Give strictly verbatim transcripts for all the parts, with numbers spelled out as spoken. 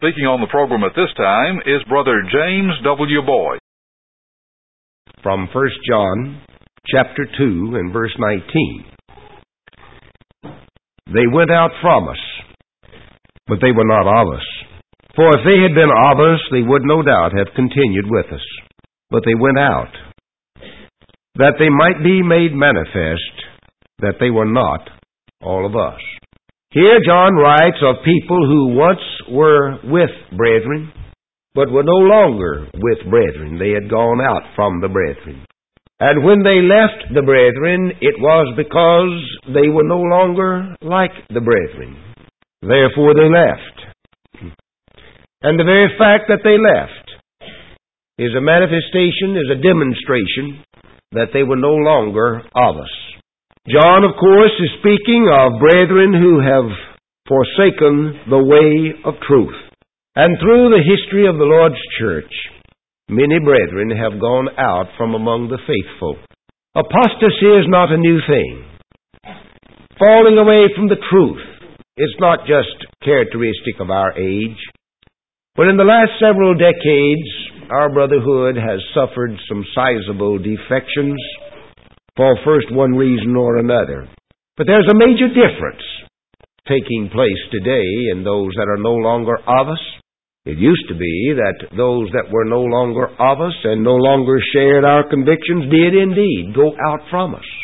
Speaking on the program at this time is Brother James W. Boyd. From First John, chapter two, and verse nineteen. They went out from us, but they were not of us. For if they had been of us, they would no doubt have continued with us. But they went out, that they might be made manifest that they were not all of us. Here John writes of people who once were with brethren, but were no longer with brethren. They had gone out from the brethren. And when they left the brethren, it was because they were no longer like the brethren. Therefore they left. And the very fact that they left is a manifestation, is a demonstration that they were no longer of us. John, of course, is speaking of brethren who have forsaken the way of truth. And through the history of the Lord's church, many brethren have gone out from among the faithful. Apostasy is not a new thing. Falling away from the truth is not just characteristic of our age. But in the last several decades, our brotherhood has suffered some sizable defections for first one reason or another. But there's a major difference taking place today in those that are no longer of us. It used to be that those that were no longer of us and no longer shared our convictions did indeed go out from us.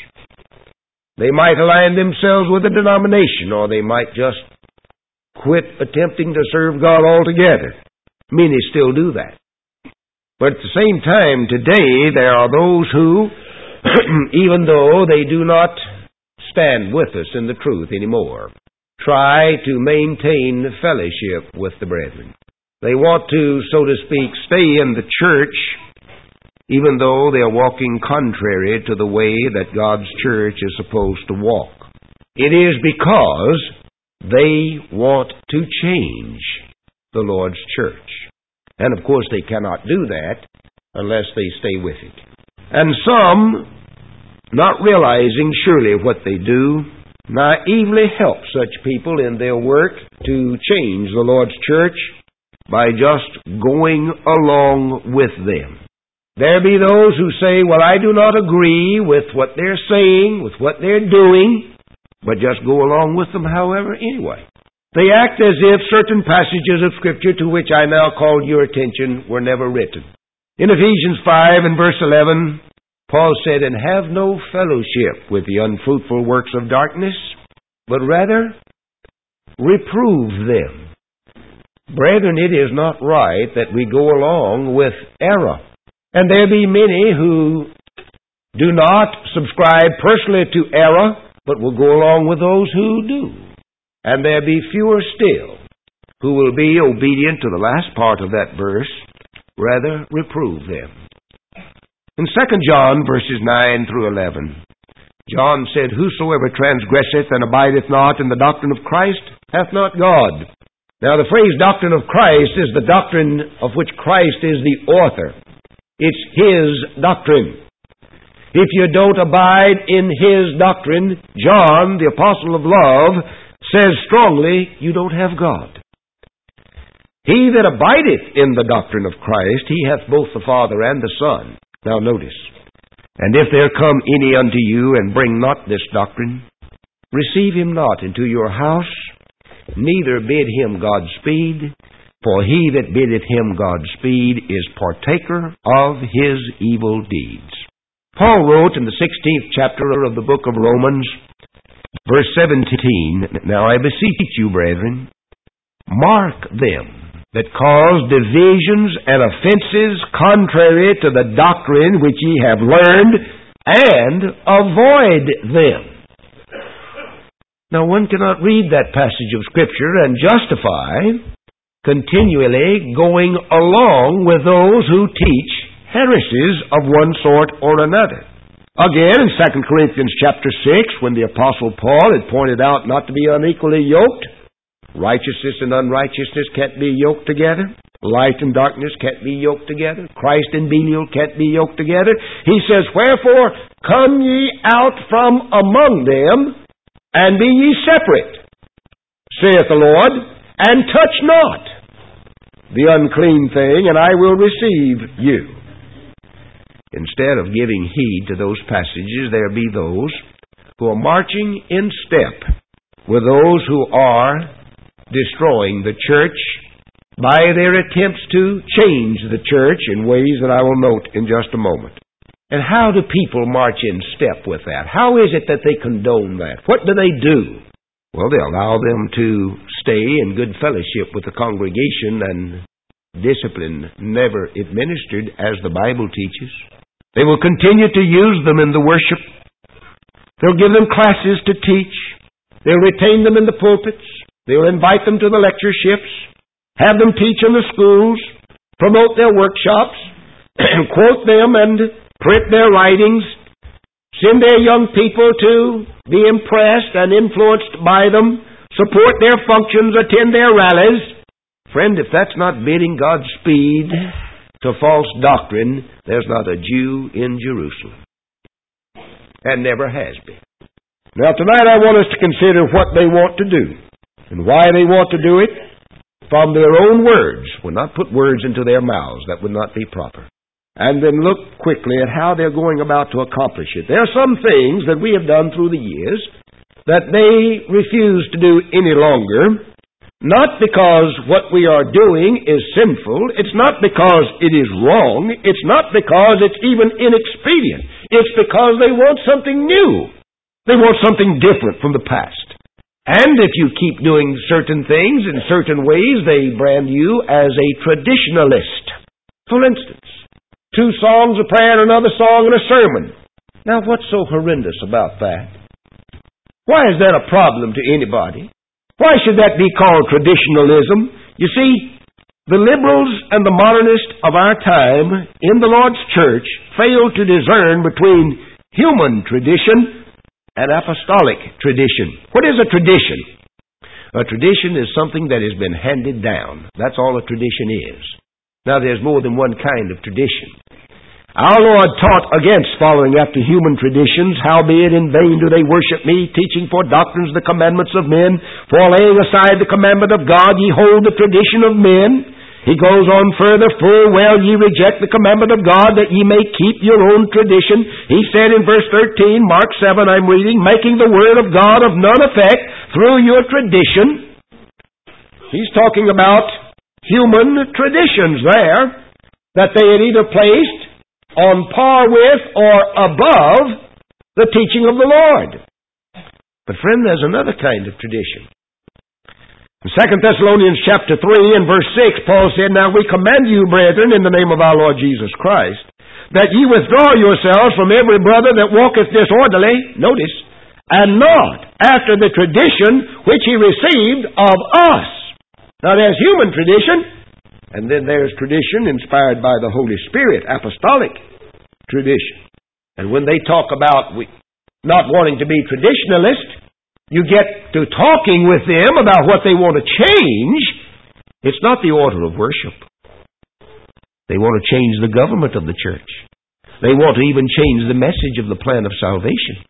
They might align themselves with a denomination, or they might just quit attempting to serve God altogether. Many still do that. But at the same time, today there are those who, even though they do not stand with us in the truth anymore, try to maintain fellowship with the brethren. They want to, so to speak, stay in the church, even though they are walking contrary to the way that God's church is supposed to walk. It is because they want to change the Lord's church. And of course they cannot do that unless they stay with it. And some, not realizing surely what they do, naively help such people in their work to change the Lord's church by just going along with them. There be those who say, well, I do not agree with what they're saying, with what they're doing, but just go along with them however anyway. They act as if certain passages of Scripture to which I now called your attention were never written. In Ephesians five and verse eleven, Paul said, and have no fellowship with the unfruitful works of darkness, but rather reprove them. Brethren, it is not right that we go along with error. And there be many who do not subscribe personally to error, but will go along with those who do. And there be fewer still who will be obedient to the last part of that verse, rather reprove them. In Second John, verses nine through eleven, John said, whosoever transgresseth and abideth not in the doctrine of Christ hath not God. Now the phrase doctrine of Christ is the doctrine of which Christ is the author. It's His doctrine. If you don't abide in His doctrine, John, the apostle of love, says strongly, you don't have God. He that abideth in the doctrine of Christ, he hath both the Father and the Son. Now notice, and if there come any unto you and bring not this doctrine, receive him not into your house, neither bid him Godspeed, for he that biddeth him Godspeed is partaker of his evil deeds. Paul wrote in the sixteenth chapter of the book of Romans, verse seventeen, now I beseech you, brethren, mark them that cause divisions and offenses contrary to the doctrine which ye have learned, and avoid them. Now one cannot read that passage of Scripture and justify continually going along with those who teach heresies of one sort or another. Again, in Second Corinthians chapter six, when the Apostle Paul had pointed out not to be unequally yoked, righteousness and unrighteousness can't be yoked together, light and darkness can't be yoked together, Christ and Belial can't be yoked together, he says, wherefore come ye out from among them, and be ye separate, saith the Lord, and touch not the unclean thing, and I will receive you. Instead of giving heed to those passages, there be those who are marching in step with those who are destroying the church by their attempts to change the church in ways that I will note in just a moment. And how do people march in step with that? How is it that they condone that? What do they do? Well, they allow them to stay in good fellowship with the congregation and discipline never administered as the Bible teaches. They will continue to use them in the worship. They'll give them classes to teach. They'll retain them in the pulpits. They'll invite them to the lectureships, have them teach in the schools, promote their workshops, quote them and print their writings, send their young people to be impressed and influenced by them, support their functions, attend their rallies. Friend, if that's not bidding Godspeed to false doctrine, there's not a Jew in Jerusalem. And never has been. Now tonight I want us to consider what they want to do and why they want to do it from their own words. We'll not put words into their mouths. That would not be proper. And then look quickly at how they're going about to accomplish it. There are some things that we have done through the years that they refuse to do any longer, not because what we are doing is sinful. It's not because it is wrong. It's not because it's even inexpedient. It's because they want something new. They want something different from the past. And if you keep doing certain things in certain ways, they brand you as a traditionalist. For instance, two songs, a prayer, and another song, and a sermon. Now, what's so horrendous about that? Why is that a problem to anybody? Why should that be called traditionalism? You see, the liberals and the modernists of our time in the Lord's church fail to discern between human tradition and apostolic tradition. What is a tradition? A tradition is something that has been handed down. That's all a tradition is. Now, there's more than one kind of tradition. Our Lord taught against following after human traditions. Howbeit in vain do they worship me, teaching for doctrines the commandments of men. For laying aside the commandment of God, ye hold the tradition of men. He goes on further, full well ye reject the commandment of God, that ye may keep your own tradition. He said in verse thirteen, Mark seven I'm reading, making the word of God of none effect through your tradition. He's talking about human traditions there, that they had either placed on par with or above the teaching of the Lord. But friend, there's another kind of tradition. In Second Thessalonians chapter three and verse six, Paul said, Now we command you, brethren, in the name of our Lord Jesus Christ, that ye withdraw yourselves from every brother that walketh disorderly, notice, and not after the tradition which he received of us. Now there's human tradition, and then there's tradition inspired by the Holy Spirit, apostolic tradition. And when they talk about we not wanting to be traditionalist, you get to talking with them about what they want to change. It's not the order of worship. They want to change the government of the church. They want to even change the message of the plan of salvation.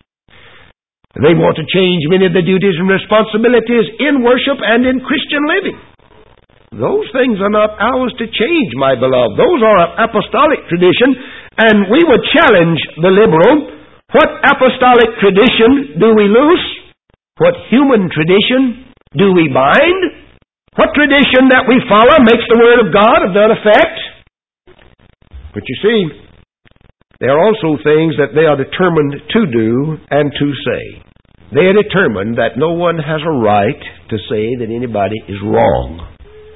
They want to change many of the duties and responsibilities in worship and in Christian living. Those things are not ours to change, my beloved. Those are an apostolic tradition, and we would challenge the liberal. What apostolic tradition do we loose? What human tradition do we bind? What tradition that we follow makes the Word of God of none effect? But you see, there are also things that they are determined to do and to say. They are determined that no one has a right to say that anybody is wrong,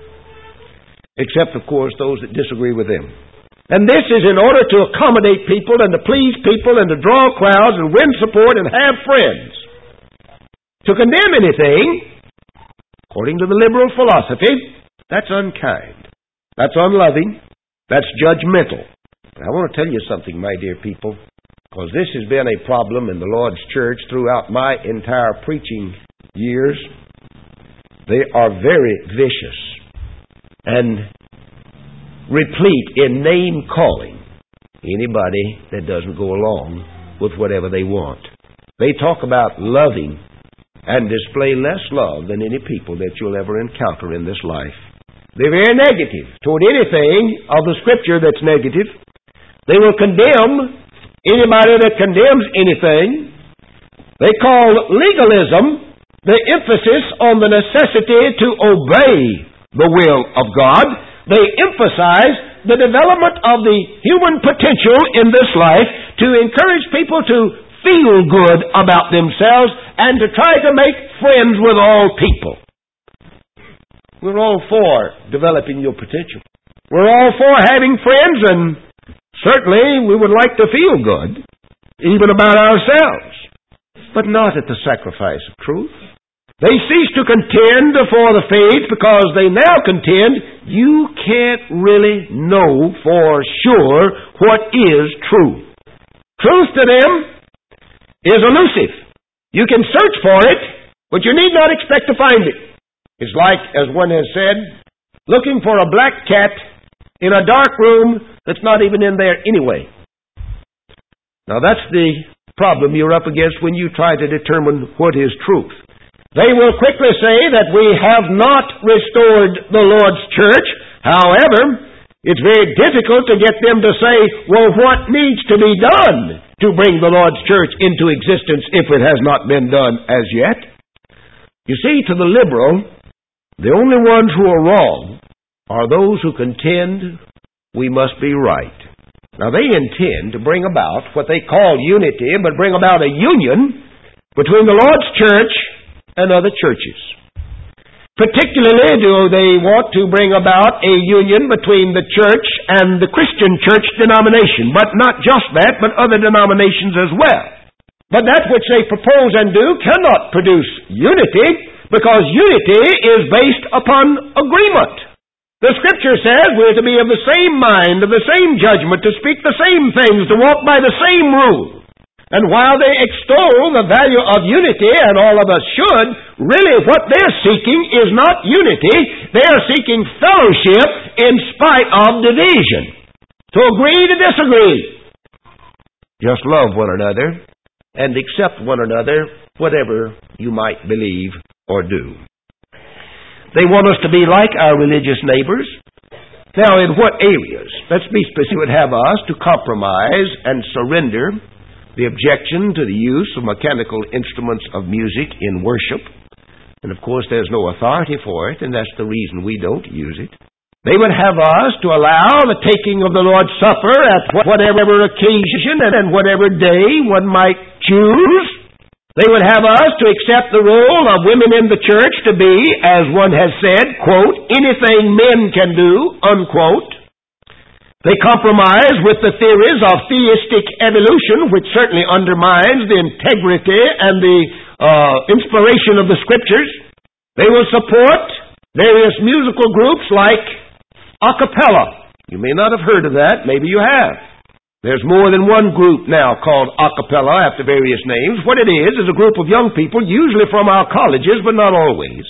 except, of course, those that disagree with them. And this is in order to accommodate people and to please people and to draw crowds and win support and have friends. To condemn anything, according to the liberal philosophy, that's unkind. That's unloving. That's judgmental. But I want to tell you something, my dear people, because this has been a problem in the Lord's church throughout my entire preaching years. They are very vicious and replete in name-calling anybody that doesn't go along with whatever they want. They talk about loving and display less love than any people that you'll ever encounter in this life. They're very negative toward anything of the Scripture that's negative. They will condemn anybody that condemns anything. They call legalism the emphasis on the necessity to obey the will of God. They emphasize the development of the human potential in this life to encourage people to feel good about themselves and to try to make friends with all people. We're all for developing your potential. We're all for having friends, and certainly we would like to feel good, even about ourselves, but not at the sacrifice of truth. They cease to contend for the faith because they now contend you can't really know for sure what is true. Truth to them is elusive. You can search for it, but you need not expect to find it. It's like, as one has said, looking for a black cat in a dark room that's not even in there anyway. Now that's the problem you're up against when you try to determine what is truth. They will quickly say that we have not restored the Lord's church. However, it's very difficult to get them to say, well, what needs to be done to bring the Lord's church into existence if it has not been done as yet? You see, to the liberal, the only ones who are wrong are those who contend we must be right. Now, they intend to bring about what they call unity, but bring about a union between the Lord's church and other churches. Particularly do they want to bring about a union between the church and the Christian church denomination, but not just that, but other denominations as well. But that which they propose and do cannot produce unity, because unity is based upon agreement. The Scripture says we're to be of the same mind, of the same judgment, to speak the same things, to walk by the same rule. And while they extol the value of unity, and all of us should, really what they're seeking is not unity. They are seeking fellowship in spite of division. To agree to disagree. Just love one another and accept one another, whatever you might believe or do. They want us to be like our religious neighbors. Now, in what areas? Let's be specific. Would have us to compromise and surrender the objection to the use of mechanical instruments of music in worship. And of course there's no authority for it, and that's the reason we don't use it. They would have us to allow the taking of the Lord's Supper at whatever occasion and whatever day one might choose. They would have us to accept the role of women in the church to be, as one has said, quote, anything men can do, unquote. They compromise with the theories of theistic evolution, which certainly undermines the integrity and the uh, inspiration of the Scriptures. They will support various musical groups like a cappella. You may not have heard of that. Maybe you have. There's more than one group now called a cappella after various names. What it is is a group of young people, usually from our colleges, but not always,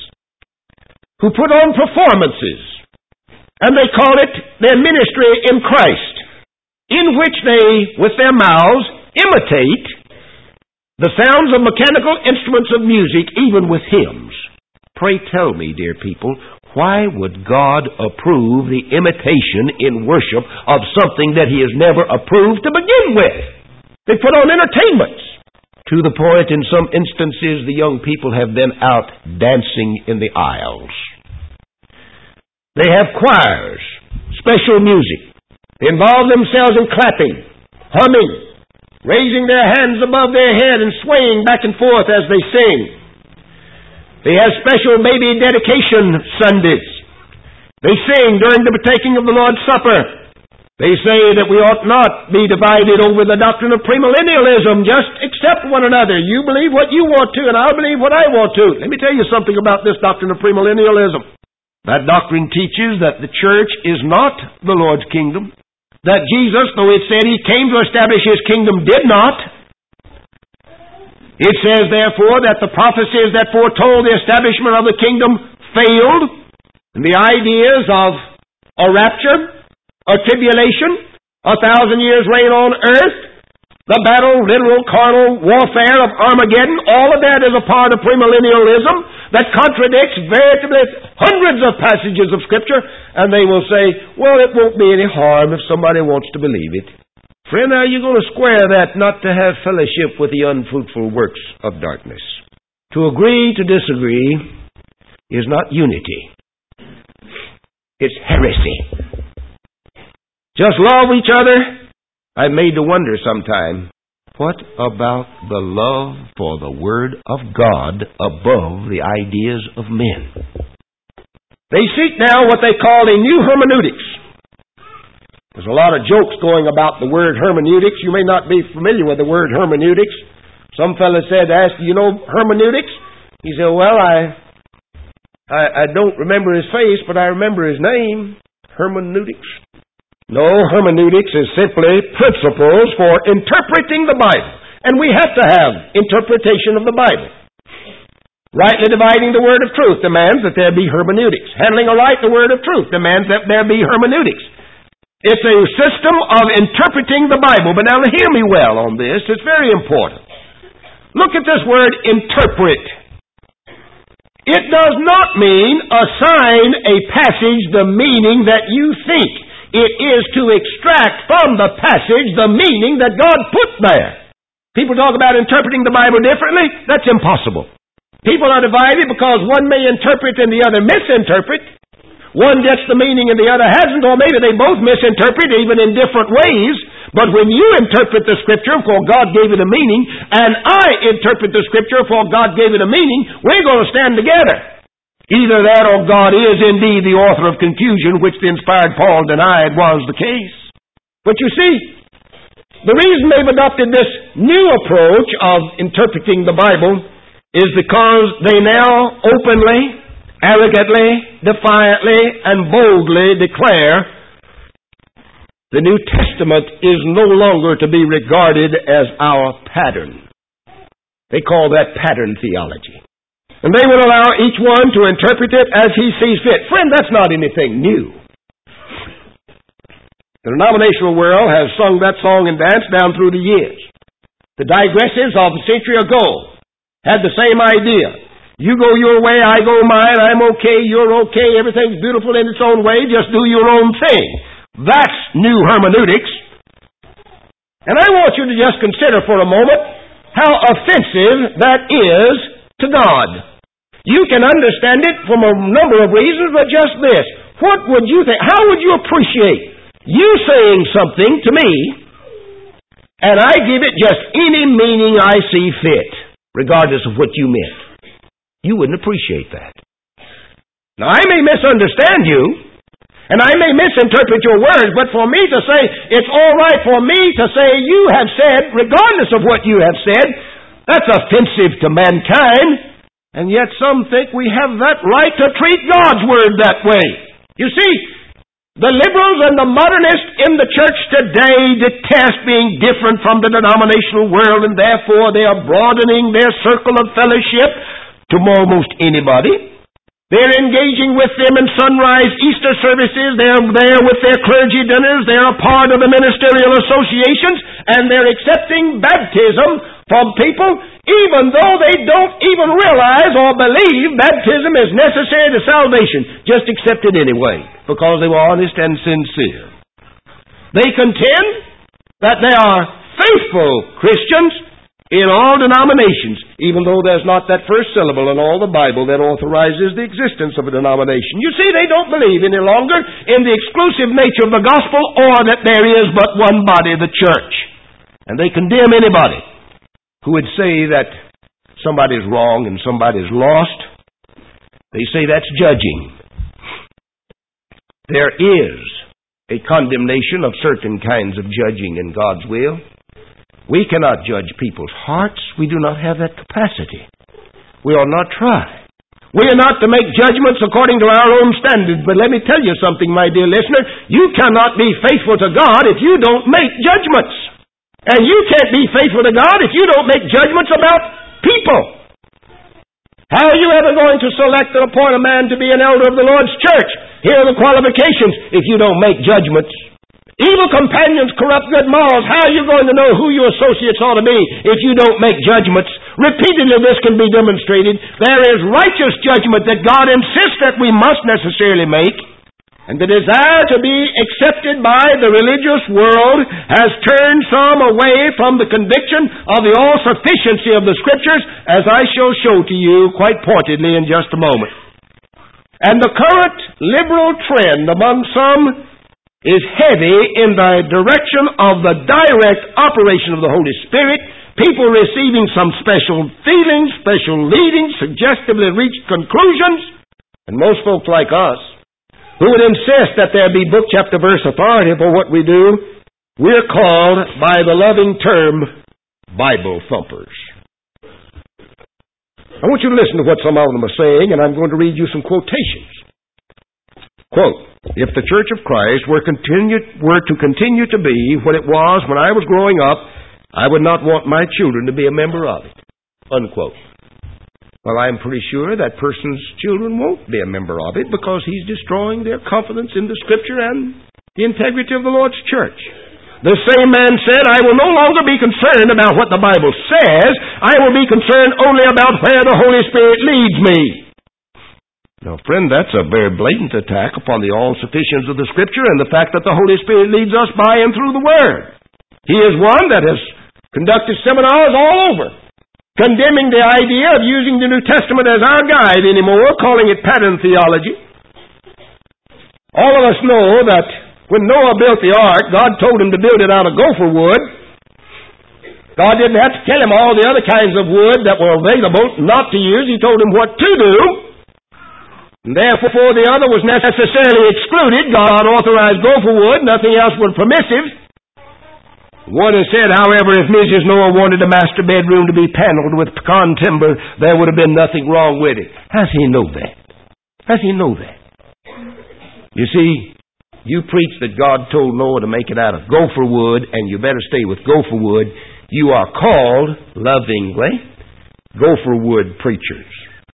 who put on performances. And they call it their ministry in Christ, in which they, with their mouths, imitate the sounds of mechanical instruments of music, even with hymns. Pray tell me, dear people, why would God approve the imitation in worship of something that He has never approved to begin with? They put on entertainments. To the point, in some instances, the young people have been out dancing in the aisles. They have choirs, special music. They involve themselves in clapping, humming, raising their hands above their head and swaying back and forth as they sing. They have special baby dedication Sundays. They sing during the partaking of the Lord's Supper. They say that we ought not be divided over the doctrine of premillennialism. Just accept one another. You believe what you want to, and I'll believe what I want to. Let me tell you something about this doctrine of premillennialism. That doctrine teaches that the church is not the Lord's kingdom. That Jesus, though it said He came to establish His kingdom, did not. It says, therefore, that the prophecies that foretold the establishment of the kingdom failed. And the ideas of a rapture, a tribulation, a thousand years reign on earth, the battle, literal, carnal warfare of Armageddon, all of that is a part of premillennialism. that contradicts veritably hundreds of passages of Scripture, and they will say, well, it won't be any harm if somebody wants to believe it. Friend, how are you going to square that not to have fellowship with the unfruitful works of darkness? To agree to disagree is not unity. It's heresy. Just love each other. I'm made to wonder sometime, what about the love for the Word of God above the ideas of men? They seek now what they call a new hermeneutics. There's a lot of jokes going about the word hermeneutics. You may not be familiar with the word hermeneutics. Some fellow said, asked, do you know hermeneutics? He said, well, I, I, I don't remember his face, but I remember his name. Hermeneutics. No, hermeneutics is simply principles for interpreting the Bible. And we have to have interpretation of the Bible. Rightly dividing the word of truth demands that there be hermeneutics. Handling aright the word of truth demands that there be hermeneutics. It's a system of interpreting the Bible. But now hear me well on this. It's very important. Look at this word interpret. It does not mean assign a passage the meaning that you think. It is to extract from the passage the meaning that God put there. People talk about interpreting the Bible differently. That's impossible. People are divided because one may interpret and the other misinterpret. One gets the meaning and the other hasn't, or maybe they both misinterpret even in different ways. But when you interpret the Scripture for God gave it a meaning, and I interpret the Scripture for God gave it a meaning, we're going to stand together. Either that or God is indeed the author of confusion, which the inspired Paul denied was the case. But you see, the reason they've adopted this new approach of interpreting the Bible is because they now openly, arrogantly, defiantly, and boldly declare the New Testament is no longer to be regarded as our pattern. They call that pattern theology. And they will allow each one to interpret it as he sees fit. Friend, that's not anything new. The denominational world has sung that song and danced down through the years. The digressives of a century ago had the same idea. You go your way, I go mine, I'm okay, you're okay, everything's beautiful in its own way, just do your own thing. That's new hermeneutics. And I want you to just consider for a moment how offensive that is to God. You can understand it from a number of reasons, but just this. What would you think? How would you appreciate you saying something to me, and I give it just any meaning I see fit, regardless of what you meant? You wouldn't appreciate that. Now, I may misunderstand you, and I may misinterpret your words, but for me to say, it's all right for me to say you have said, regardless of what you have said, that's offensive to mankind. And yet some think we have that right to treat God's Word that way. You see, the liberals and the modernists in the church today detest being different from the denominational world, and therefore they are broadening their circle of fellowship to almost anybody. They're engaging with them in sunrise Easter services. They're there with their clergy dinners. They're a part of the ministerial associations, and they're accepting baptism from people even though they don't even realize or believe baptism is necessary to salvation. Just accept it anyway, because they were honest and sincere. They contend that they are faithful Christians in all denominations, even though there's not that first syllable in all the Bible that authorizes the existence of a denomination. You see, they don't believe any longer in the exclusive nature of the gospel, or that there is but one body, the church. And they condemn anybody who would say that somebody's wrong and somebody's lost. They say that's judging. There is a condemnation of certain kinds of judging in God's will. We cannot judge people's hearts. We do not have that capacity. We ought not try. We are not to make judgments according to our own standards. But let me tell you something, my dear listener. You cannot be faithful to God if you don't make judgments. And you can't be faithful to God if you don't make judgments about people. How are you ever going to select and appoint a man to be an elder of the Lord's church? Here are the qualifications if you don't make judgments. Evil companions corrupt good morals. How are you going to know who your associates ought to be if you don't make judgments? Repeatedly this can be demonstrated. There is righteous judgment that God insists that we must necessarily make. And the desire to be accepted by the religious world has turned some away from the conviction of the all-sufficiency of the Scriptures, as I shall show to you quite pointedly in just a moment. And the current liberal trend among some is heavy in the direction of the direct operation of the Holy Spirit, people receiving some special feelings, special leadings, suggestively reached conclusions, and most folks like us, who would insist that there be book, chapter, verse authority for what we do, we're called by the loving term, Bible thumpers. I want you to listen to what some of them are saying, and I'm going to read you some quotations. Quote, if the Church of Christ were, continue, were to continue to be what it was when I was growing up, I would not want my children to be a member of it. Unquote. Well, I'm pretty sure that person's children won't be a member of it because he's destroying their confidence in the Scripture and the integrity of the Lord's church. The same man said, I will no longer be concerned about what the Bible says. I will be concerned only about where the Holy Spirit leads me. Now, friend, that's a very blatant attack upon the all-sufficiency of the Scripture and the fact that the Holy Spirit leads us by and through the Word. He is one that has conducted seminars all over, condemning the idea of using the New Testament as our guide anymore, calling it pattern theology. All of us know that when Noah built the ark, God told him to build it out of gopher wood. God didn't have to tell him all the other kinds of wood that were available not to use. He told him what to do. And therefore, the other was necessarily excluded. God authorized gopher wood. Nothing else was permissive. One has said, however, if Missus Noah wanted the master bedroom to be paneled with pecan timber, there would have been nothing wrong with it. How does he know that? How does he know that? You see, you preach that God told Noah to make it out of gopher wood, and you better stay with gopher wood. You are called, lovingly, gopher wood preachers.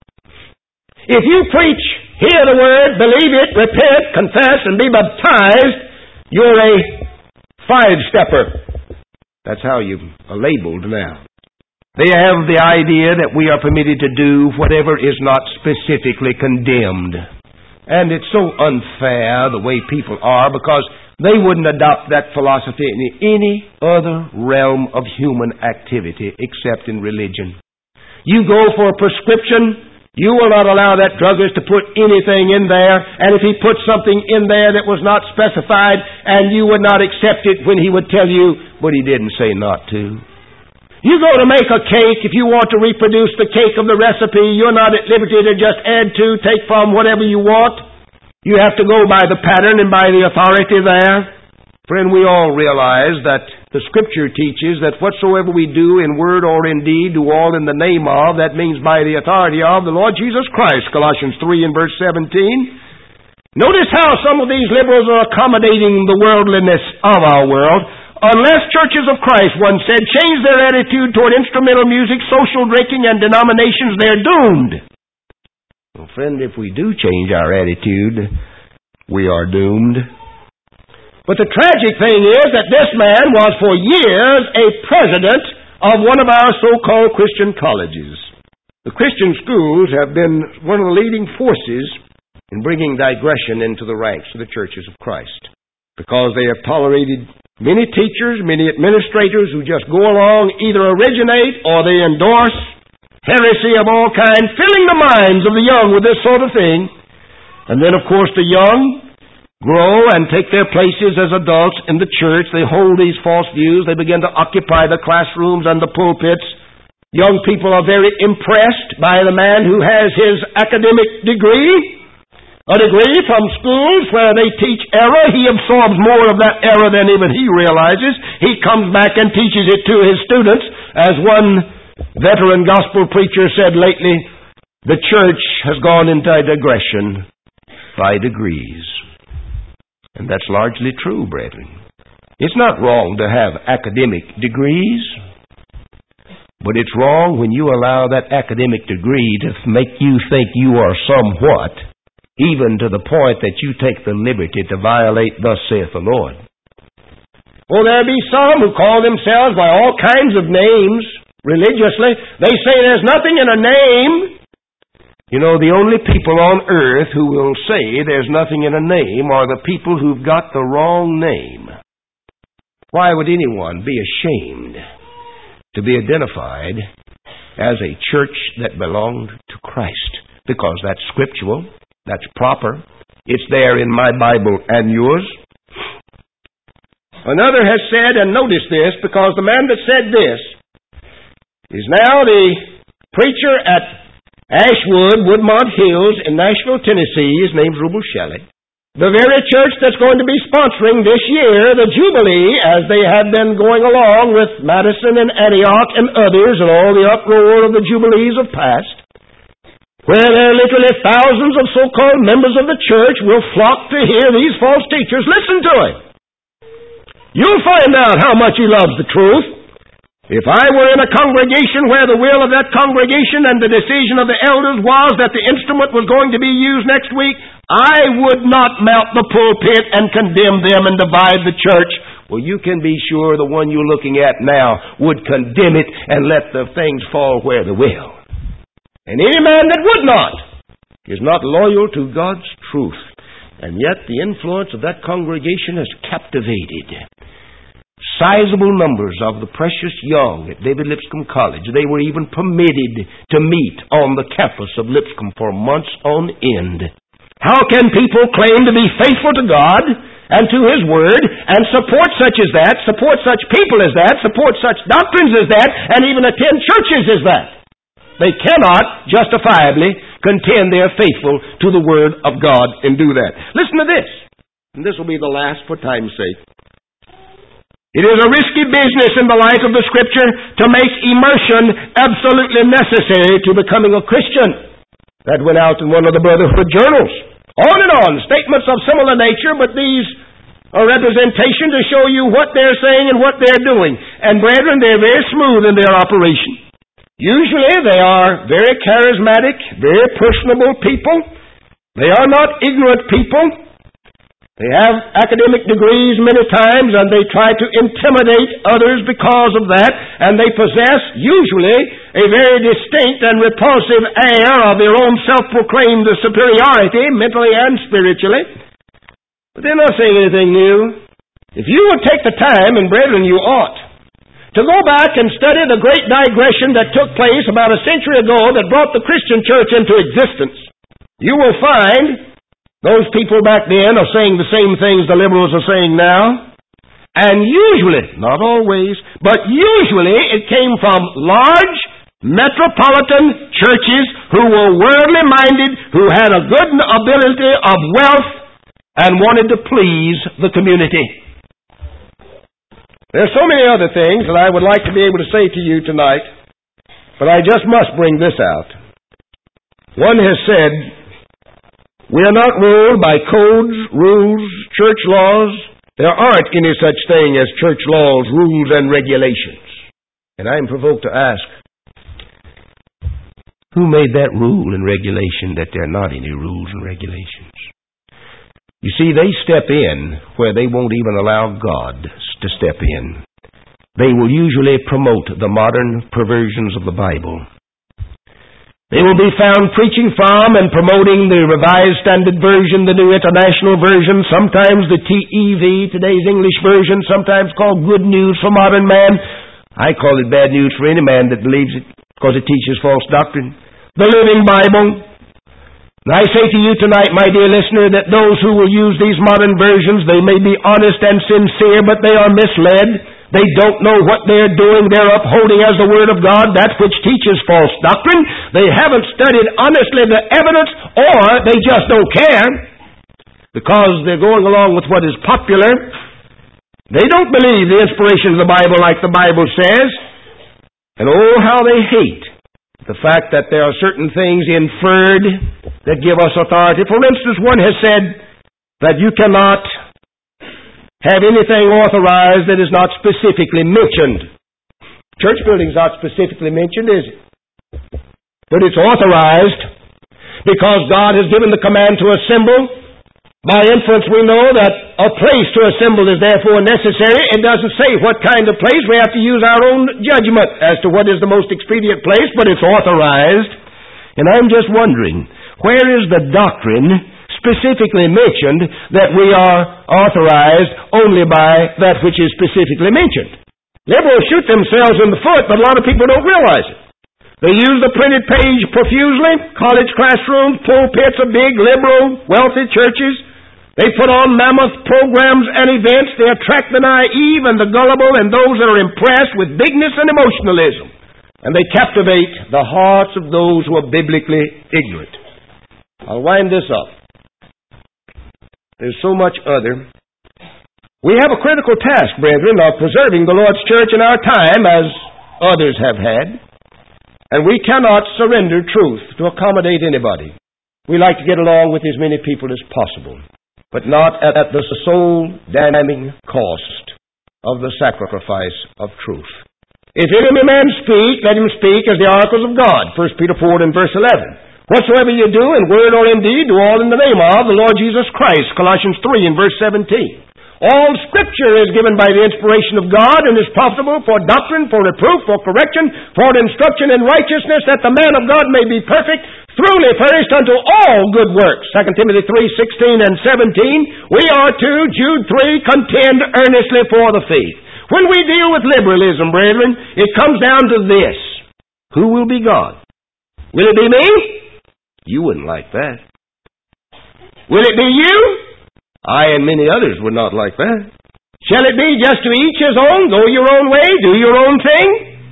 If you preach, hear the word, believe it, repent, confess, and be baptized, you're a five-stepper. That's how you are labeled now. They have the idea that we are permitted to do whatever is not specifically condemned. And it's so unfair the way people are, because they wouldn't adopt that philosophy in any other realm of human activity except in religion. You go for a prescription, you will not allow that druggist to put anything in there, and if he puts something in there that was not specified, and you would not accept it when he would tell you, but he didn't say not to. You go to make a cake, if you want to reproduce the cake of the recipe, you're not at liberty to just add to, take from, whatever you want. You have to go by the pattern and by the authority there. Friend, we all realize that the Scripture teaches that whatsoever we do in word or in deed, do all in the name of, that means by the authority of the Lord Jesus Christ, Colossians three and verse seventeen. Notice how some of these liberals are accommodating the worldliness of our world. Unless churches of Christ, one said, change their attitude toward instrumental music, social drinking, and denominations, they're doomed. Well, friend, if we do change our attitude, we are doomed. But the tragic thing is that this man was for years a president of one of our so-called Christian colleges. The Christian schools have been one of the leading forces in bringing digression into the ranks of the churches of Christ, because they have tolerated many teachers, many administrators who just go along, either originate or they endorse heresy of all kinds, filling the minds of the young with this sort of thing. And then, of course, the young grow and take their places as adults in the church. They hold these false views. They begin to occupy the classrooms and the pulpits. Young people are very impressed by the man who has his academic degree, a degree from schools where they teach error. He absorbs more of that error than even he realizes. He comes back and teaches it to his students. As one veteran gospel preacher said lately, the church has gone into a digression by degrees. And that's largely true, brethren. It's not wrong to have academic degrees, but it's wrong when you allow that academic degree to make you think you are somewhat, even to the point that you take the liberty to violate, thus saith the Lord. Oh, there be some who call themselves by all kinds of names religiously. They say there's nothing in a name. You know, the only people on earth who will say there's nothing in a name are the people who've got the wrong name. Why would anyone be ashamed to be identified as a church that belonged to Christ? Because that's scriptural, that's proper. It's there in my Bible and yours. Another has said, and notice this, because the man that said this is now the preacher at Ashwood, Woodmont Hills in Nashville, Tennessee. His name's Rubel Shelley. The very church that's going to be sponsoring this year the Jubilee, as they have been going along with Madison and Antioch and others and all the uproar of the Jubilees of past, where there are literally thousands of so-called members of the church will flock to hear these false teachers. Listen to him. You'll find out how much he loves the truth. If I were in a congregation where the will of that congregation and the decision of the elders was that the instrument was going to be used next week, I would not mount the pulpit and condemn them and divide the church. Well, you can be sure the one you're looking at now would condemn it and let the things fall where they will. And any man that would not is not loyal to God's truth. And yet the influence of that congregation has captivated sizable numbers of the precious young at David Lipscomb College. They were even permitted to meet on the campus of Lipscomb for months on end. How can people claim to be faithful to God and to His Word and support such as that, support such people as that, support such doctrines as that, and even attend churches as that? They cannot justifiably contend they are faithful to the Word of God and do that. Listen to this, and this will be the last for time's sake. It is a risky business in the light of the Scripture to make immersion absolutely necessary to becoming a Christian. That went out in one of the Brotherhood journals. On and on, statements of similar nature, but these are representation to show you what they're saying and what they're doing. And brethren, they're very smooth in their operation. Usually they are very charismatic, very personable people. They are not ignorant people. They have academic degrees many times, and they try to intimidate others because of that, and they possess, usually, a very distinct and repulsive air of their own self-proclaimed superiority, mentally and spiritually. But they're not saying anything new. If you would take the time, and brethren, you ought, to go back and study the great digression that took place about a century ago that brought the Christian church into existence, you will find those people back then are saying the same things the liberals are saying now. And usually, not always, but usually it came from large metropolitan churches who were worldly minded, who had a good ability of wealth and wanted to please the community. There are so many other things that I would like to be able to say to you tonight, but I just must bring this out. One has said, we are not ruled by codes, rules, church laws. There aren't any such thing as church laws, rules, and regulations. And I am provoked to ask, who made that rule and regulation that there are not any rules and regulations? You see, they step in where they won't even allow God to step in. They will usually promote the modern perversions of the Bible. They will be found preaching from and promoting the Revised Standard Version, the New International Version, sometimes the T E V, today's English version, sometimes called Good News for Modern Man. I call it bad news for any man that believes it because it teaches false doctrine. The Living Bible. And I say to you tonight, my dear listener, that those who will use these modern versions, they may be honest and sincere, but they are misled. They don't know what they're doing. They're upholding as the Word of God that which teaches false doctrine. They haven't studied honestly the evidence, or they just don't care because they're going along with what is popular. They don't believe the inspiration of the Bible like the Bible says. And oh, how they hate the fact that there are certain things inferred that give us authority. For instance, one has said that you cannot have anything authorized that is not specifically mentioned. Church building's not specifically mentioned, is it? But it's authorized because God has given the command to assemble, By inference, we know that a place to assemble is therefore necessary. It doesn't say what kind of place. We have to use our own judgment as to what is the most expedient place, but it's authorized. And I'm just wondering, where is the doctrine specifically mentioned that we are authorized only by that which is specifically mentioned? Liberals shoot themselves in the foot, but a lot of people don't realize it. They use the printed page profusely. College classrooms, pulpits of big, liberal, wealthy churches. They put on mammoth programs and events. They attract the naive and the gullible and those that are impressed with bigness and emotionalism. And they captivate the hearts of those who are biblically ignorant. I'll wind this up. There's so much other. We have a critical task, brethren, of preserving the Lord's church in our time, as others have had. And we cannot surrender truth to accommodate anybody. We like to get along with as many people as possible, but not at the soul-damning cost of the sacrifice of truth. If any man speak, let him speak as the oracles of God. First Peter four and verse eleven. Whatsoever you do, in word or in deed, do all in the name of the Lord Jesus Christ. Colossians three and verse seventeen. All Scripture is given by the inspiration of God and is profitable for doctrine, for reproof, for correction, for instruction in righteousness, that the man of God may be perfect, thoroughly furnished unto all good works. Second Timothy three, sixteen and seventeen. We are to, Jude three, contend earnestly for the faith. When we deal with liberalism, brethren, it comes down to this. Who will be God? Will it be me? You wouldn't like that. Will it be you? I and many others would not like that. Shall it be just to each his own, go your own way, do your own thing?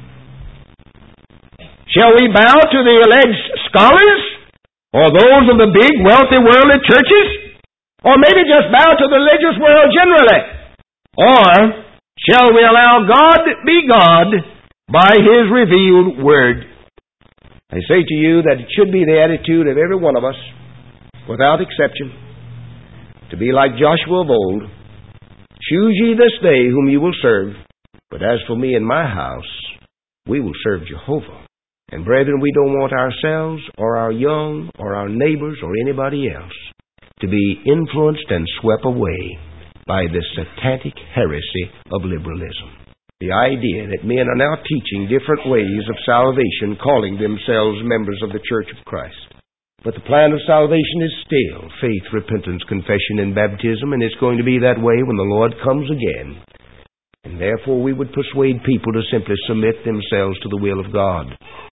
Shall we bow to the alleged scholars, or those of the big, wealthy, worldly churches? Or maybe just bow to the religious world generally? Or shall we allow God be God by His revealed Word? I say to you that it should be the attitude of every one of us, without exception, to be like Joshua of old. Choose ye this day whom you will serve, but as for me and my house, we will serve Jehovah. And brethren, we don't want ourselves or our young or our neighbors or anybody else to be influenced and swept away by this satanic heresy of liberalism. The idea that men are now teaching different ways of salvation, calling themselves members of the Church of Christ. But the plan of salvation is still faith, repentance, confession, and baptism, and it's going to be that way when the Lord comes again. And therefore we would persuade people to simply submit themselves to the will of God.